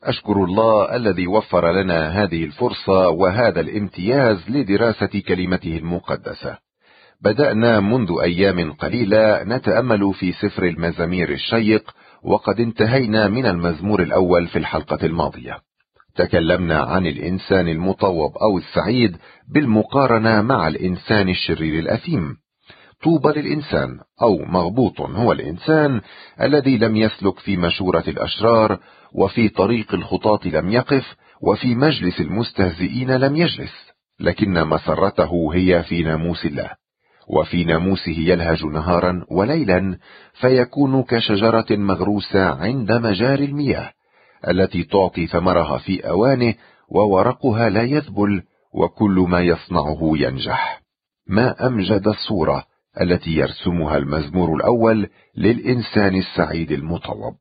أشكر الله الذي وفر لنا هذه الفرصة وهذا الامتياز لدراسة كلمته المقدسة. بدأنا منذ أيام قليلة نتأمل في سفر المزامير الشيق، وقد انتهينا من المزمور الأول في الحلقة الماضية. تكلمنا عن الإنسان المطوب أو السعيد بالمقارنة مع الإنسان الشرير الأثيم. طوبى للإنسان أو مغبوط هو الإنسان الذي لم يسلك في مشورة الأشرار، وفي طريق الخطاة لم يقف، وفي مجلس المستهزئين لم يجلس، لكن مسرته هي في ناموس الله، وفي ناموسه يلهج نهارا وليلا، فيكون كشجرة مغروسة عند مجاري المياه، التي تعطي ثمرها في أوانه، وورقها لا يذبل، وكل ما يصنعه ينجح. ما أمجد الصورة التي يرسمها المزمور الأول للإنسان السعيد المطوب.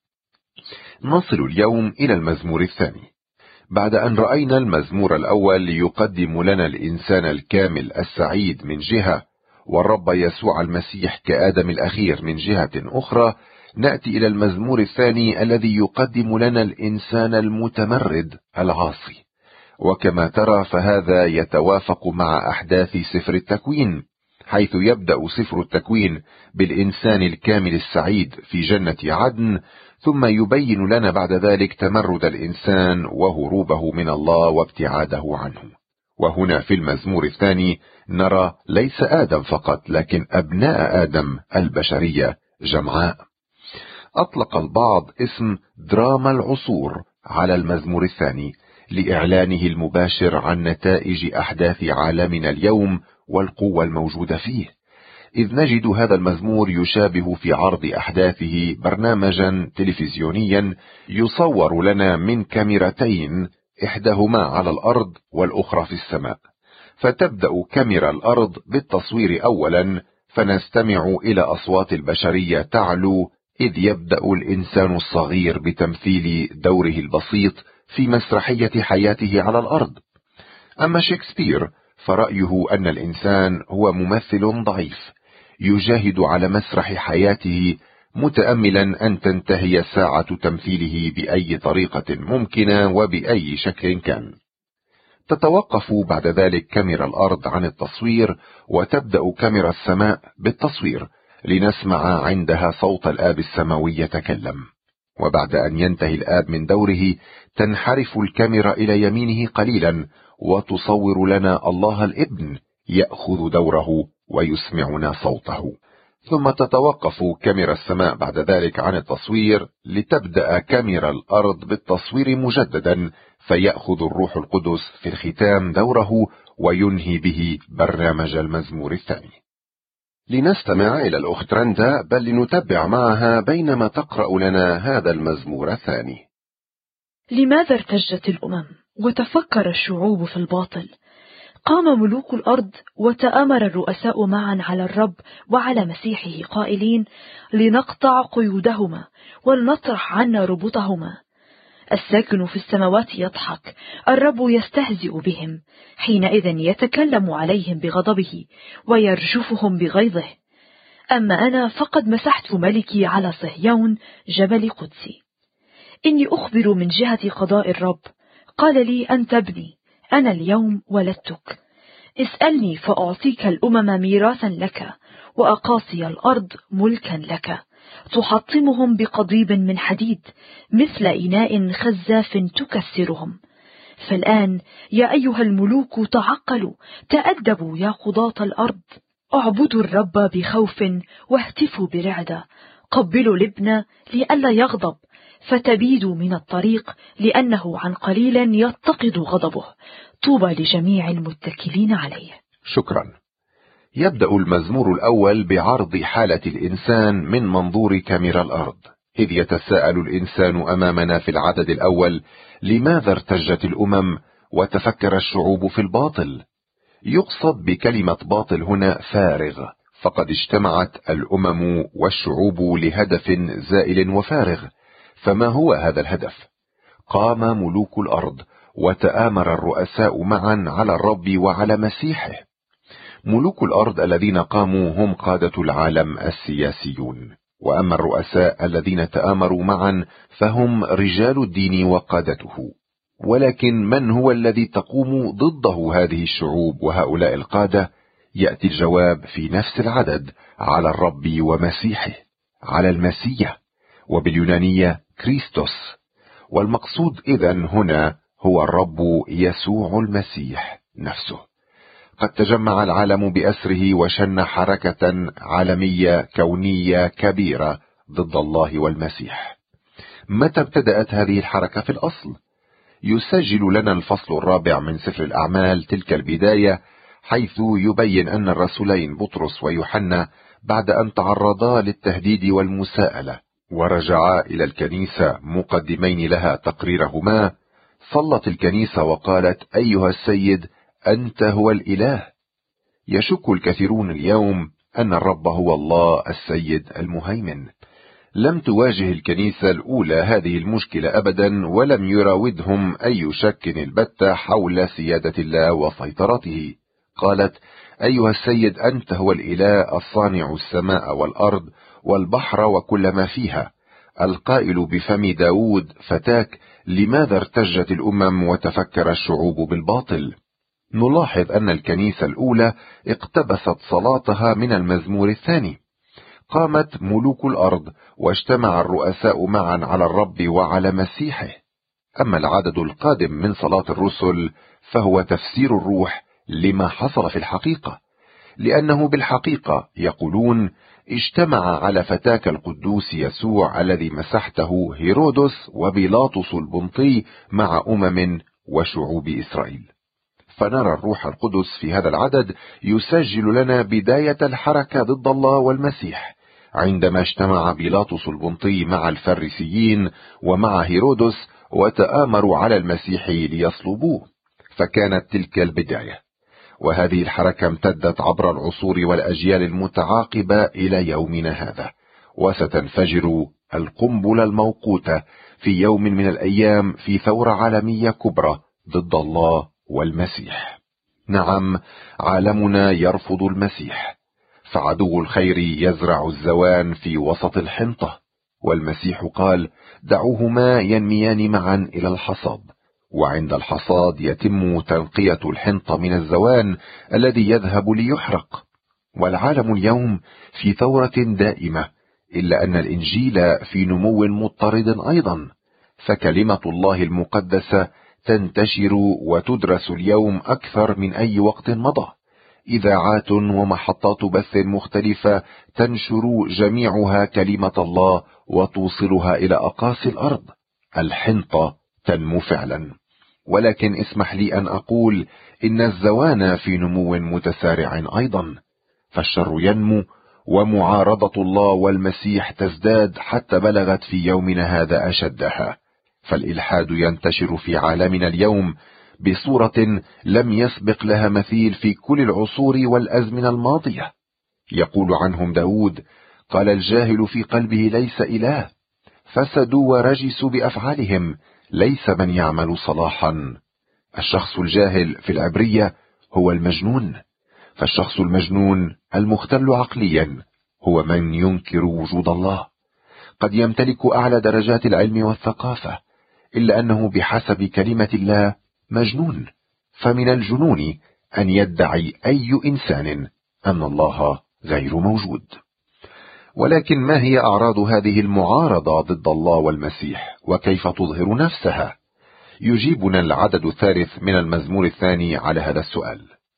نصل اليوم إلى المزمور الثاني. بعد أن رأينا المزمور الأول يقدم لنا الإنسان الكامل السعيد من جهة، والرب يسوع المسيح كآدم الأخير من جهة أخرى، نأتي إلى المزمور الثاني الذي يقدم لنا الإنسان المتمرد العاصي. وكما ترى فهذا يتوافق مع أحداث سفر التكوين، حيث يبدأ سفر التكوين بالإنسان الكامل السعيد في جنة عدن، ثم يبين لنا بعد ذلك تمرد الإنسان وهروبه من الله وابتعاده عنه. وهنا في المزمور الثاني نرى ليس آدم فقط، لكن أبناء آدم البشرية جمعاء. أطلق البعض اسم دراما العصور على المزمور الثاني لإعلانه المباشر عن نتائج أحداث عالمنا اليوم والقوة الموجودة فيه، إذ نجد هذا المزمور يشابه في عرض أحداثه برنامجا تلفزيونيا يصور لنا من كاميرتين، إحداهما على الأرض والأخرى في السماء. فتبدأ كاميرا الأرض بالتصوير أولا، فنستمع إلى أصوات البشرية تعلو، إذ يبدأ الإنسان الصغير بتمثيل دوره البسيط في مسرحية حياته على الأرض. أما شكسبير فرأيه أن الإنسان هو ممثل ضعيف يجاهد على مسرح حياته، متأملا أن تنتهي ساعة تمثيله بأي طريقة ممكنة وبأي شكل كان. تتوقف بعد ذلك كاميرا الأرض عن التصوير، وتبدأ كاميرا السماء بالتصوير، لنسمع عندها صوت الآب السماوي يتكلم. وبعد أن ينتهي الآب من دوره، تنحرف الكاميرا إلى يمينه قليلا، وتصور لنا الله الابن يأخذ دوره ويسمعنا صوته. ثم تتوقف كاميرا السماء بعد ذلك عن التصوير، لتبدأ كاميرا الأرض بالتصوير مجددا، فيأخذ الروح القدس في الختام دوره وينهي به برنامج المزمور الثاني. لنستمع إلى الأخت رندا، بل لنتبع معها بينما تقرأ لنا هذا المزمور الثاني. لماذا ارتجت الأمم وتفكر الشعوب في الباطل؟ قام ملوك الأرض وتآمر الرؤساء معا على الرب وعلى مسيحه قائلين: لنقطع قيودهما ولنطرح عنا ربطهما. الساكن في السماوات يضحك، الرب يستهزئ بهم، حينئذ يتكلم عليهم بغضبه ويرجفهم بغيظه. أما أنا فقد مسحت ملكي على صهيون جبل قدسي. إني أخبر من جهة قضاء الرب، قال لي: أنت ابني، أنا اليوم ولدتك. اسألني فأعطيك الأمم ميراثا لك، وأقاصي الأرض ملكا لك. تحطمهم بقضيب من حديد، مثل إناء خزاف تكسرهم. فالآن يا أيها الملوك تعقلوا، تأدبوا يا قضاة الأرض. اعبدوا الرب بخوف واهتفوا برعدة. قبلوا الابن لئلا يغضب، فتبيدوا من الطريق، لأنه عن قليل يتقض غضبه. طوبى لجميع المتكلين عليه. شكرا. يبدأ المزمور الأول بعرض حالة الإنسان من منظور كاميرا الأرض، إذ يتساءل الإنسان أمامنا في العدد الأول: لماذا ارتجت الأمم وتفكر الشعوب في الباطل؟ يقصد بكلمة باطل هنا فارغ، فقد اجتمعت الأمم والشعوب لهدف زائل وفارغ. فما هو هذا الهدف؟ قام ملوك الأرض وتآمر الرؤساء معا على الرب وعلى مسيحه. ملوك الأرض الذين قاموا هم قادة العالم السياسيون، وأما الرؤساء الذين تآمروا معا فهم رجال الدين وقادته. ولكن من هو الذي تقوم ضده هذه الشعوب وهؤلاء القادة؟ يأتي الجواب في نفس العدد: على الرب ومسيحه، على المسيح، وباليونانية كريستوس. والمقصود إذن هنا هو الرب يسوع المسيح نفسه. قد تجمع العالم بأسره وشن حركة عالمية كونية كبيرة ضد الله والمسيح. متى ابتدأت هذه الحركة في الأصل؟ يسجل لنا الفصل 4 من سفر الأعمال تلك البداية، حيث يبين أن الرسولين بطرس ويوحنا بعد أن تعرضا للتهديد والمساءلة ورجعا إلى الكنيسة مقدمين لها تقريرهما، صلت الكنيسة وقالت: أيها السيد، أنت هو الإله. يشك الكثيرون اليوم أن الرب هو الله السيد المهيمن. لم تواجه الكنيسة الأولى هذه المشكلة أبدا، ولم يراودهم أي شك البتة حول سيادة الله وسيطرته. قالت: أيها السيد، أنت هو الإله الصانع السماء والأرض والبحر وكل ما فيها، القائل بفم داود فتاك: لماذا ارتجت الأمم وتفكر الشعوب بالباطل؟ نلاحظ أن الكنيسة الأولى اقتبست صلاتها من المزمور الثاني. قامت ملوك الأرض واجتمع الرؤساء معا على الرب وعلى مسيحه. أما العدد القادم من صلاة الرسل فهو تفسير الروح لما حصل في الحقيقة، لأنه بالحقيقة يقولون: اجتمع على فتاك القدوس يسوع الذي مسحته هيرودس وبيلاطس البنطي مع أمم وشعوب إسرائيل. فنرى الروح القدس في هذا العدد يسجل لنا بداية الحركة ضد الله والمسيح، عندما اجتمع بيلاطس البنطي مع الفريسيين ومع هيرودس وتآمروا على المسيح ليصلبوه. فكانت تلك البداية، وهذه الحركة امتدت عبر العصور والأجيال المتعاقبة إلى يومنا هذا، وستنفجر القنبلة الموقوتة في يوم من الأيام في ثورة عالمية كبرى ضد الله والمسيح. نعم، عالمنا يرفض المسيح، فعدو الخير يزرع الزوان في وسط الحنطة، والمسيح قال: دعوهما ينميان معا إلى الحصاد، وعند الحصاد يتم تنقية الحنطة من الزوان الذي يذهب ليحرق. والعالم اليوم في ثورة دائمة، إلا أن الإنجيل في نمو مضطرد أيضا، فكلمة الله المقدسة تنتشر وتدرس اليوم أكثر من أي وقت مضى. إذاعات ومحطات بث مختلفة تنشر جميعها كلمة الله وتوصلها إلى أقاصي الأرض. الحنطة تنمو فعلا، ولكن اسمح لي أن أقول إن الزوان في نمو متسارع أيضا، فالشر ينمو ومعارضة الله والمسيح تزداد حتى بلغت في يومنا هذا أشدها. فالإلحاد ينتشر في عالمنا اليوم بصورة لم يسبق لها مثيل في كل العصور والأزمنة الماضية. يقول عنهم داود: قال الجاهل في قلبه ليس إله، فسدوا ورجسوا بأفعالهم، ليس من يعمل صلاحا. الشخص الجاهل في العبرية هو المجنون، فالشخص المجنون المختل عقليا هو من ينكر وجود الله. قد يمتلك أعلى درجات العلم والثقافة، إلا أنه بحسب كلمة الله مجنون. فمن الجنون أن يدعي أي إنسان أن الله غير موجود. ولكن ما هي أعراض هذه المعارضة ضد الله والمسيح، وكيف تظهر نفسها؟ يجيبنا العدد الثالث من المزمور الثاني على هذا السؤال: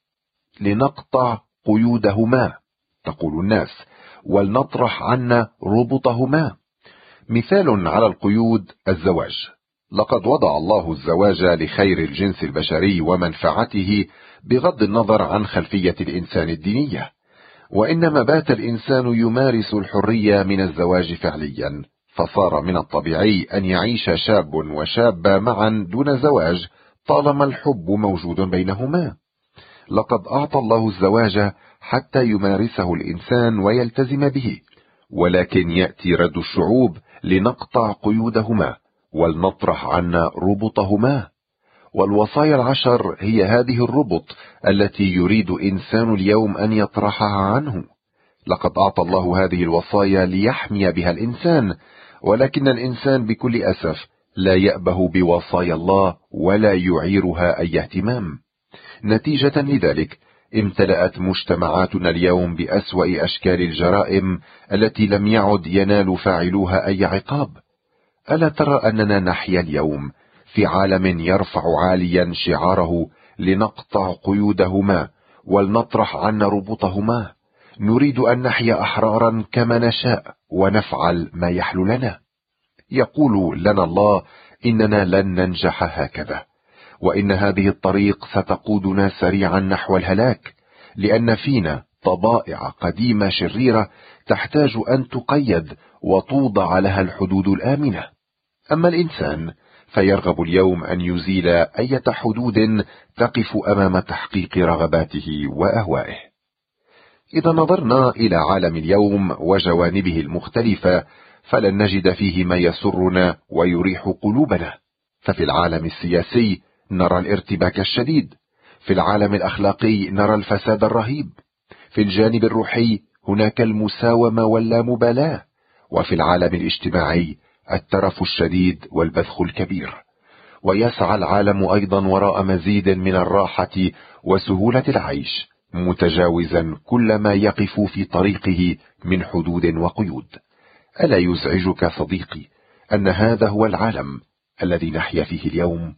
لنقطع قيودهما، تقول الناس، ولنطرح عنا ربطهما. مثال على القيود الزواج. لقد وضع الله الزواج لخير الجنس البشري ومنفعته بغض النظر عن خلفية الإنسان الدينية، وإنما بات الإنسان يمارس الحرية من الزواج فعليا، فصار من الطبيعي أن يعيش شاب وشابة معا دون زواج طالما الحب موجود بينهما. لقد أعطى الله الزواج حتى يمارسه الإنسان ويلتزم به، ولكن يأتي رد الشعوب: لنقطع قيودهما ولنطرح عنا ربطهما. والوصايا 10 هي هذه الربط التي يريد إنسان اليوم أن يطرحها عنه. لقد أعطى الله هذه الوصايا ليحمي بها الإنسان، ولكن الإنسان بكل أسف لا يأبه بوصايا الله ولا يعيرها أي اهتمام. نتيجة لذلك امتلأت مجتمعاتنا اليوم بأسوأ أشكال الجرائم التي لم يعد ينال فاعلوها أي عقاب. ألا ترى أننا نحيا اليوم في عالم يرفع عاليا شعاره لنقطع قيودهما ولنطرح عنا ربطهما؟ نريد أن نحيا أحرارا كما نشاء ونفعل ما يحلو لنا. يقول لنا الله إننا لن ننجح هكذا، وإن هذه الطريق ستقودنا سريعا نحو الهلاك، لأن فينا طبائع قديمة شريرة تحتاج أن تقيد وتوضع لها الحدود الآمنة. أما الإنسان فيرغب اليوم أن يزيل أي حدود تقف أمام تحقيق رغباته وأهوائه. إذا نظرنا إلى عالم اليوم وجوانبه المختلفة فلن نجد فيه ما يسرنا ويريح قلوبنا. ففي العالم السياسي نرى الارتباك الشديد، في العالم الأخلاقي نرى الفساد الرهيب، في الجانب الروحي هناك المساومة واللامبالاة، وفي العالم الاجتماعي الترف الشديد والبذخ الكبير. ويسعى العالم أيضا وراء مزيد من الراحة وسهولة العيش، متجاوزا كل ما يقف في طريقه من حدود وقيود. ألا يزعجك صديقي أن هذا هو العالم الذي نحيا فيه اليوم؟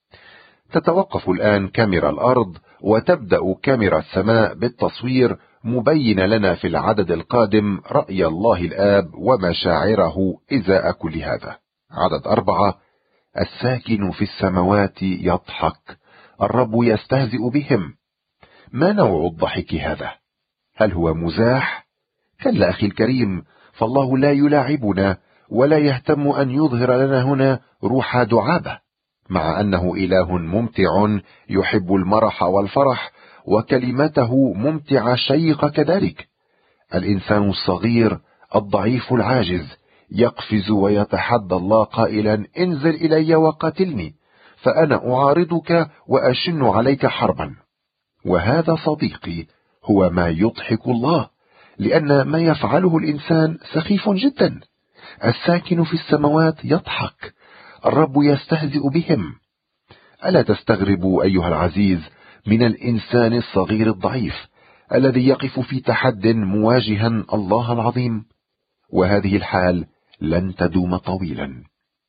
تتوقف الآن كاميرا الأرض وتبدأ كاميرا السماء بالتصوير، مبين لنا في العدد القادم رأي الله الآب ومشاعره إزاء كل هذا. عدد 4: الساكن في السماوات يضحك، الرب يستهزئ بهم. ما نوع الضحك هذا؟ هل هو مزاح؟ كلا أخي الكريم، فالله لا يلاعبنا ولا يهتم أن يظهر لنا هنا روح دعابة، مع أنه إله ممتع يحب المرح والفرح، وكلمته ممتعة شيقة كذلك. الإنسان الصغير الضعيف العاجز يقفز ويتحدى الله قائلا: انزل إلي وقاتلني فأنا أعارضك وأشن عليك حربا. وهذا صديقي هو ما يضحك الله، لأن ما يفعله الإنسان سخيف جدا. الساكن في السماوات يضحك، الرب يستهزئ بهم. ألا تستغرب أيها العزيز من الإنسان الصغير الضعيف الذي يقف في تحد مواجها الله العظيم؟ وهذه الحال لن تدوم طويلا.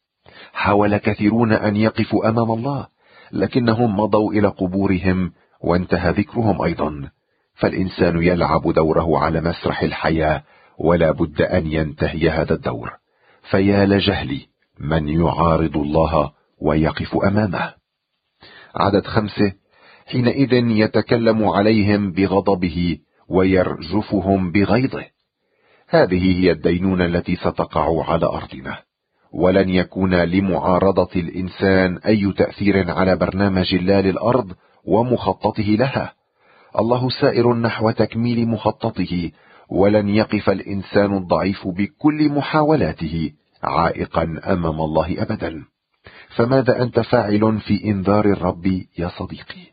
حاول كثيرون أن يقفوا أمام الله، لكنهم مضوا إلى قبورهم وانتهى ذكرهم أيضا. فالإنسان يلعب دوره على مسرح الحياة، ولا بد أن ينتهي هذا الدور. فيا لجهل من يعارض الله ويقف أمامه. عدد 5: حينئذ يتكلم عليهم بغضبه ويرجفهم بغيظه. هذه هي الدينونة التي ستقع على أرضنا، ولن يكون لمعارضة الإنسان أي تأثير على برنامج الله للأرض ومخططه لها. الله سائر نحو تكميل مخططه، ولن يقف الإنسان الضعيف بكل محاولاته عائقا أمام الله أبدا. فماذا أنت فاعل في إنذار الرب يا صديقي؟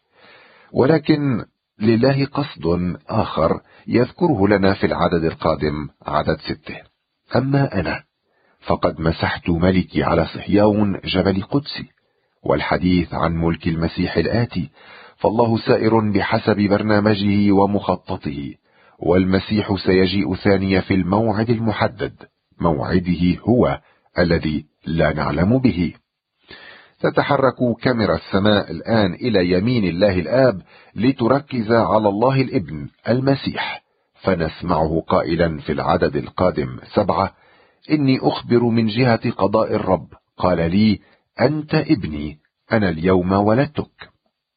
ولكن لله قصد آخر يذكره لنا في العدد القادم، عدد 6: أما أنا فقد مسحت ملكي على صهيون جبل قدسي. والحديث عن ملك المسيح الآتي، فالله سائر بحسب برنامجه ومخططه، والمسيح سيجيء ثانية في الموعد المحدد، موعده هو الذي لا نعلم به. تتحرك كاميرا السماء الآن إلى يمين الله الآب لتركز على الله الابن المسيح، فنسمعه قائلا في العدد القادم 7: إني أخبر من جهة قضاء الرب، قال لي: أنت ابني، أنا اليوم ولدتك.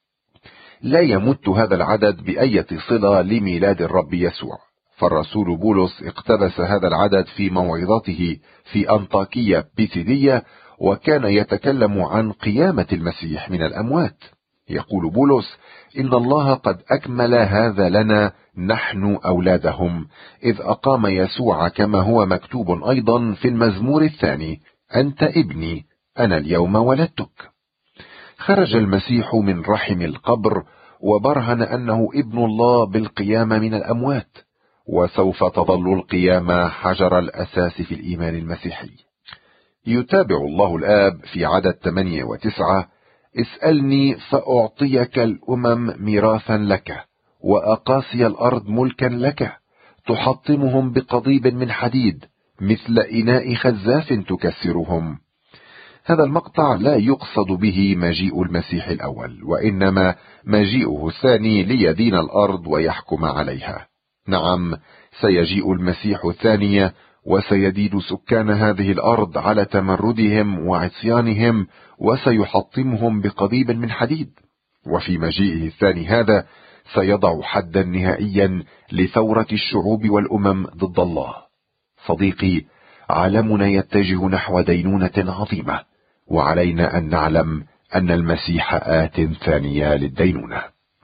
لا يمت هذا العدد بأية صلة لميلاد الرب يسوع، فالرسول بولس اقتبس هذا العدد في موعظته في أنطاكية بيسيدية، وكان يتكلم عن قيامة المسيح من الأموات. يقول بولس: إن الله قد أكمل هذا لنا نحن أولادهم، إذ أقام يسوع، كما هو مكتوب أيضا في المزمور 2: أنت ابني، أنا اليوم ولدتك. خرج المسيح من رحم القبر وبرهن أنه ابن الله بالقيامة من الأموات، وسوف تظل القيامة حجر الأساس في الإيمان المسيحي. يتابع الله الآب في عدد 8 و9: اسألني فأعطيك الأمم ميراثا لك، وأقاصي الأرض ملكا لك، تحطمهم بقضيب من حديد مثل إناء خزاف تكسرهم. هذا المقطع لا يقصد به مجيء المسيح الأول، وإنما مجيئه الثاني ليدين الأرض ويحكم عليها. نعم، سيجيء المسيح الثانية وسيدين سكان هذه الأرض على تمردهم وعصيانهم، وسيحطمهم بقضيب من حديد. وفي مجيئه الثاني هذا سيضع حدا نهائيا لثورة الشعوب والأمم ضد الله. صديقي، عالمنا يتجه نحو دينونة عظيمة، وعلينا أن نعلم أن المسيح آت ثانية للدينونة.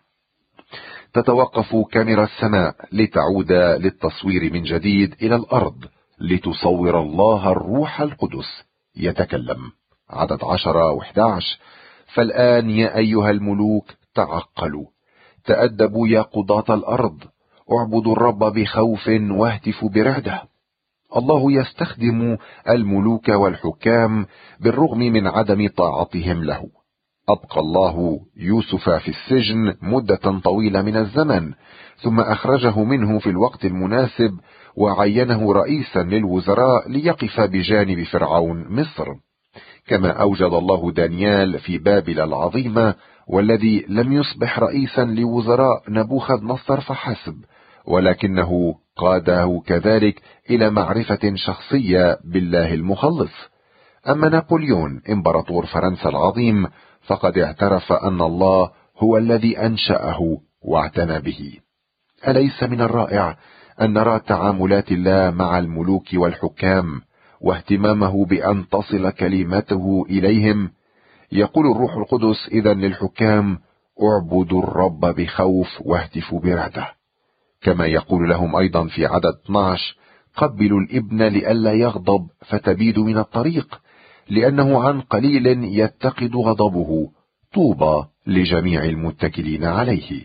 تتوقف كاميرا السماء لتعود للتصوير من جديد إلى الأرض لتصور الله الروح القدس يتكلم. عدد 10 و11: فالآن يا أيها الملوك تعقلوا، تأدبوا يا قضاة الأرض، اعبدوا الرب بخوف واهتفوا برعدة. الله يستخدم الملوك والحكام بالرغم من عدم طاعتهم له. أبقى الله يوسف في السجن مدة طويلة من الزمن، ثم أخرجه منه في الوقت المناسب وعينه رئيسا للوزراء ليقف بجانب فرعون مصر. كما أوجد الله دانيال في بابل العظيمة، والذي لم يصبح رئيسا لوزراء نبوخذ نصر فحسب، ولكنه قاده كذلك إلى معرفة شخصية بالله المخلص. أما نابليون إمبراطور فرنسا العظيم فقد اعترف أن الله هو الذي أنشأه واعتنى به. أليس من الرائع أن نرى تعاملات الله مع الملوك والحكام واهتمامه بأن تصل كلمته إليهم؟ يقول الروح القدس إذن للحكام: اعبدوا الرب بخوف واهتفوا برعدة. كما يقول لهم أيضا في عدد 12: قبلوا الابن لئلا يغضب فتبيد من الطريق، لأنه عن قليل يتقد غضبه، طوبى لجميع المتكلين عليه.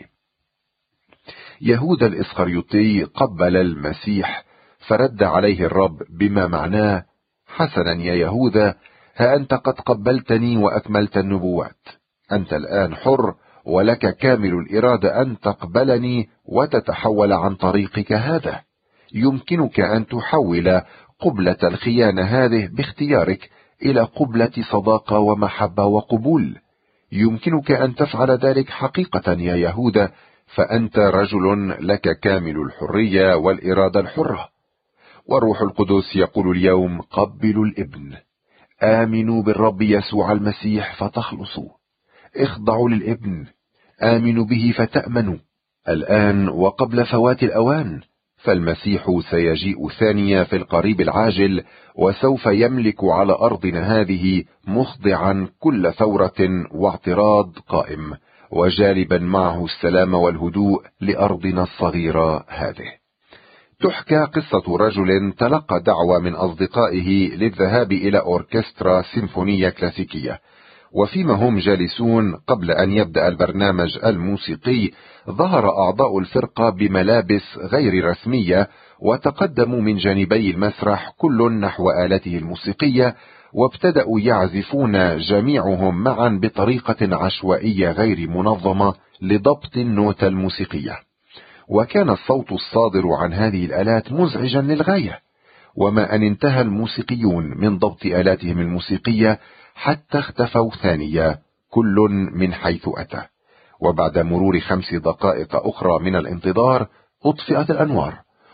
يهوذا الإسخريوطي قبل المسيح، فرد عليه الرب بما معناه: حسنا يا يهوذا، ها أنت قد قبلتني وأكملت النبوات، أنت الآن حر ولك كامل الإرادة أن تقبلني وتتحول عن طريقك هذا. يمكنك أن تحول قبلة الخيانة هذه باختيارك إلى قبلة صداقة ومحبة وقبول. يمكنك أن تفعل ذلك حقيقة يا يهوذا، فأنت رجل لك كامل الحرية والإرادة الحرة. والروح القدس يقول اليوم: قبلوا الابن، آمنوا بالرب يسوع المسيح فتخلصوا، اخضعوا للابن، آمنوا به فتأمنوا، الآن وقبل فوات الأوان، فالمسيح سيجيء ثانية في القريب العاجل، وسوف يملك على أرضنا هذه مخضعا كل ثورة واعتراض قائم، وجالبا معه السلام والهدوء لأرضنا الصغيرة هذه. تحكى قصة رجل تلقى دعوة من أصدقائه للذهاب إلى أوركسترا سيمفونية كلاسيكية، وفيما هم جالسون قبل أن يبدأ البرنامج الموسيقي ظهر أعضاء الفرقة بملابس غير رسمية، وتقدموا من جانبي المسرح كل نحو آلته الموسيقية، وابتدأوا يعزفون جميعهم معا بطريقة عشوائية غير منظمة لضبط النوتة الموسيقية. وكان الصوت الصادر عن هذه الآلات مزعجا للغاية، وما أن انتهى الموسيقيون من ضبط آلاتهم الموسيقية حتى اختفوا ثانية كل من حيث أتى. وبعد مرور 5 دقائق أخرى من الانتظار أطفئت الأنوار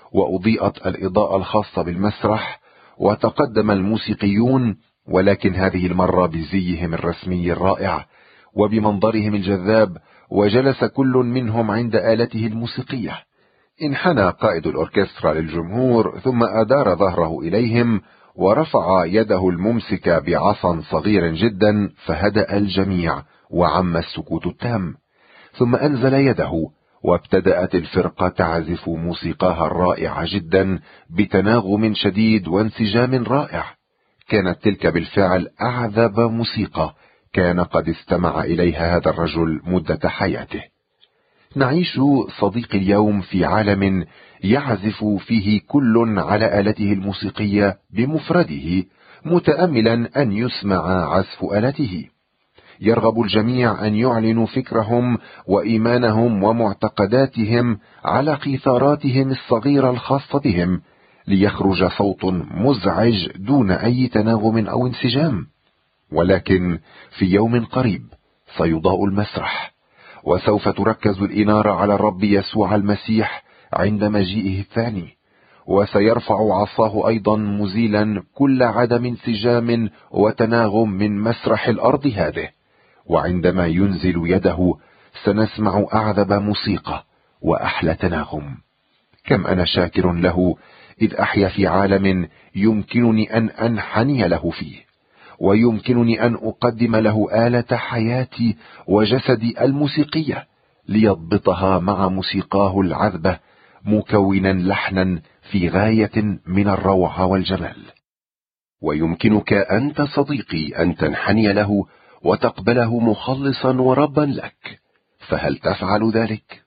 وأضيئت الإضاءة الخاصة بالمسرح، وتقدم الموسيقيون، ولكن هذه المرة بزيهم الرسمي الرائع وبمنظرهم الجذاب، وجلس كل منهم عند آلته الموسيقية. انحنى قائد الأوركسترا للجمهور، ثم أدار ظهره إليهم ورفع يده الممسكة بعصا صغير جدا، فهدأ الجميع وعم السكوت التام. ثم أنزل يده، وابتدأت الفرقة تعزف موسيقاها الرائعة جدا بتناغم شديد وانسجام رائع. كانت تلك بالفعل أعذب موسيقى كان قد استمع إليها هذا الرجل مدة حياته. نعيش صديقي اليوم في عالم يعزف فيه كل على آلته الموسيقية بمفرده، متأملا أن يسمع عزف آلته. يرغب الجميع أن يعلنوا فكرهم وإيمانهم ومعتقداتهم على قيثاراتهم الصغيرة الخاصة بهم، ليخرج صوت مزعج دون أي تناغم أو انسجام. ولكن في يوم قريب سيضاء المسرح، وسوف تركز الإنارة على الرب يسوع المسيح عند مجيئه الثاني، وسيرفع عصاه أيضا مزيلا كل عدم انسجام وتناغم من مسرح الأرض هذه. وعندما ينزل يده سنسمع أعذب موسيقى وأحلى تناغم. كم أنا شاكر له إذ أحيا في عالم يمكنني أن أنحني له فيه، ويمكنني أن أقدم له آلة حياتي وجسدي الموسيقية ليضبطها مع موسيقاه العذبة، مكونا لحنا في غاية من الروعة والجمال. ويمكنك أنت صديقي أن تنحني له وتقبله مخلصا وربا لك، فهل تفعل ذلك؟